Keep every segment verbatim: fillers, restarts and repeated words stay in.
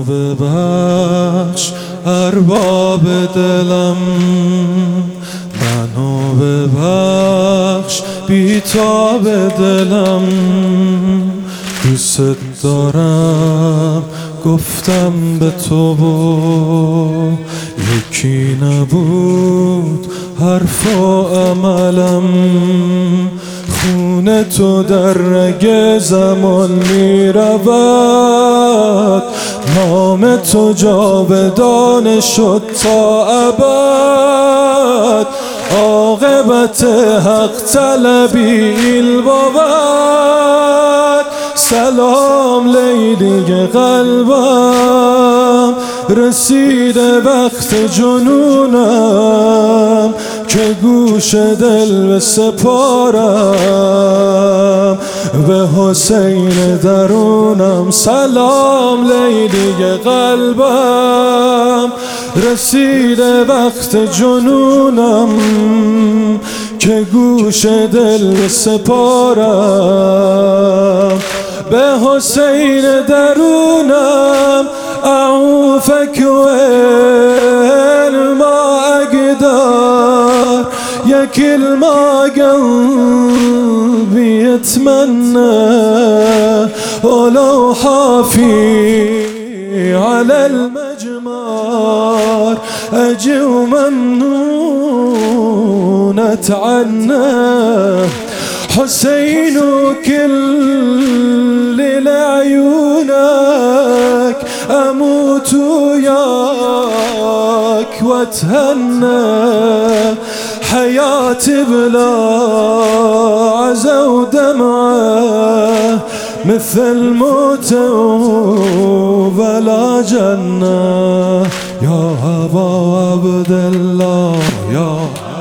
ببخش ارباب دلم، منو ببخش بیتاب دلم. دوست دارم گفتم به تو و یکی نبود حرف و عملم. خون تو در رگ زمان می رود، نام تو جاودان شد تا ابد. عاقبت حق طلبی ایل بود. سلام لیلی قلبم، رسیده وقت جنونم که گوش دل بسپارم به حسین درونم. سلام لیلی قلبم، رسیده وقت جنونم که گوش دل بسپارم به حسین درونم. اعوفك وين ما اقدر، يا كل ما قلبي يتمنى، ولو حافي على المجمر اجي وممنون اتعنى. حسين كل لعيونك اموت وياك واتهنى. حياتي بلا عزا ودمعه، مثل موت وبلا جنة. يا أبا عبد الله، يا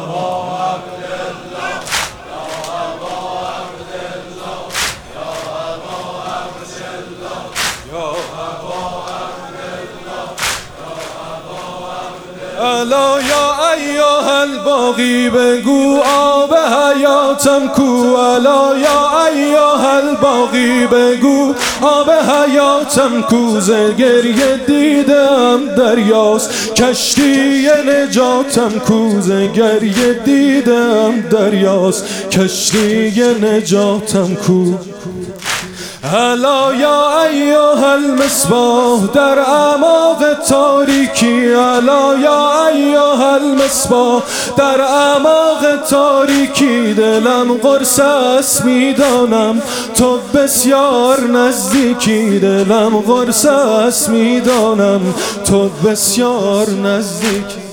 الا یا ایها الباقی بگو آب حیاتم کو. الا یا ایها الباقی بگو آب حیاتم کو. ز گریه دیدم دریاست کشتی نجاتم کو. ز گریه دیدم دریاست کشتی نجاتم کو. الا یا ایها المصباح در اعماق تاریکی. الا یا ایها المصباح در اعماق تاریکی. دلم قرص است میدانم تو بسیار نزدیکی. دلم قرص است میدانم تو بسیار نزدیکی.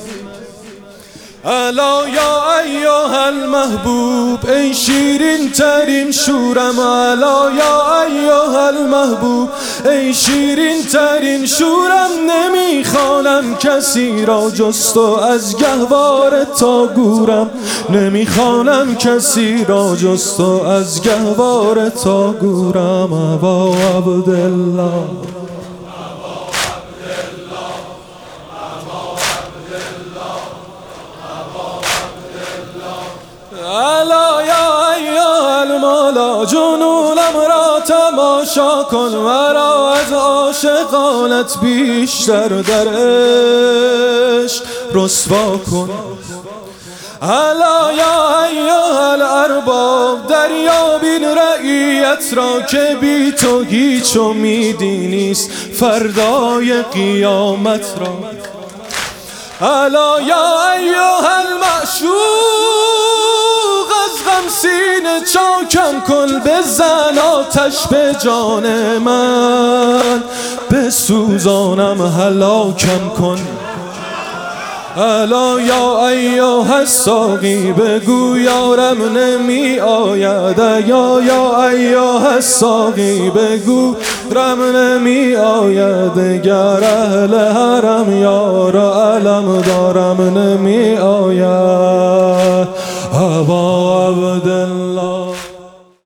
الا یا ایها المحبوب ای شیرین ترین شورم. الا یا ایها المحبوب ای شیرین ترین شورم. نمیخوانم کسی را جز تو از گهواره تا گورم. نمیخوانم کسی را جز تو از گهواره تا گورم. ابا عبدالله، الا یا ایها المولا جنونم را تماشا کن. مرا از عاشقانت بیشتر در عشق رسوا کن. الا یا ایها الارباب دریابین رعیت را که بی تو هیچ امیدی نیست فردای قیامت را. الا یا ایها المعشوق از غم سینه چاکم کن. بزن آتش به جان من بسوزانم هلاکم کن. الا یا ایها الساقی بگو یارم نمی آید. یا یا ایها الساقی بگو رم نمی آید. گر اهل حرم یار علم دارم نمی